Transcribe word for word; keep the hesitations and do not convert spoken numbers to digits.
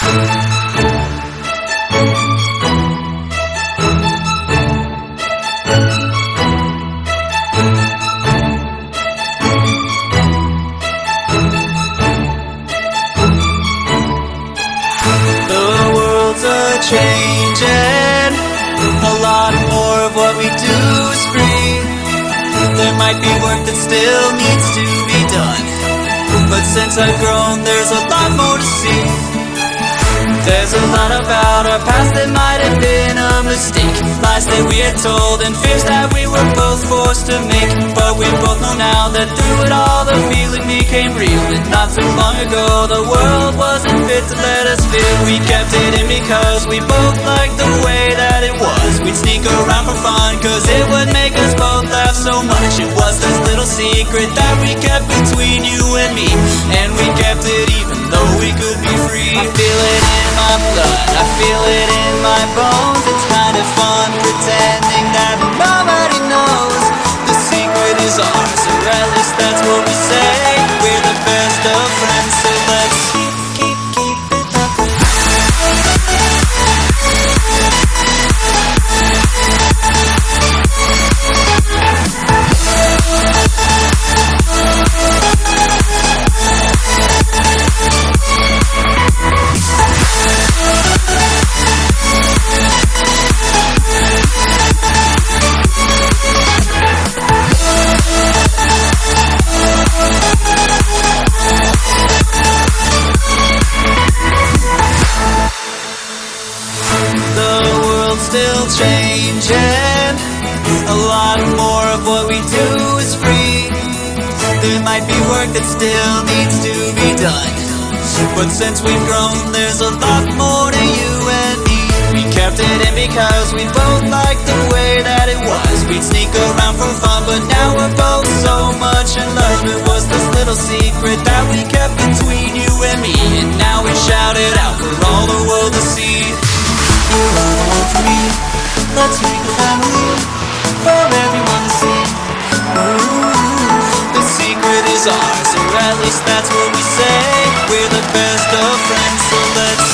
Changing, a lot more of what we do is free. There might be work that still needs to be done, but since I've grown there's a lot more to see. There's a lot about our past that might have been a mistake, lies that we had told and fears that we were both forced to make. But we both know now that through it all the feeling became real, and not so long ago the world wasn't fit to let us feel. We kept it in because we both liked the way that it was. We'd sneak around for fun cause it would make us both laugh so much. It was this little secret that we kept between you and me, and we kept it even though we could be free. I feel it in my blood, I feel it in my bones. It's kind of fun pretending that nobody knows. The secret is ours, or at least that's what we say. We're the best of friends, so let's keep, keep, keep it up. Still changing, a lot more of what we do is free. There might be work that still needs to be done, but since we've grown there's a lot more to you and me. We kept it in because we both liked the way that it was. We'd sneak around for fun, but now we're both so much in love. It was this little secret that we kept between you and me, and now we shout it out for all the world to see. You are the one for me, let's make a family for everyone to see. Ooh, the secret is ours, or at least that's what we say. We're the best of friends, so let's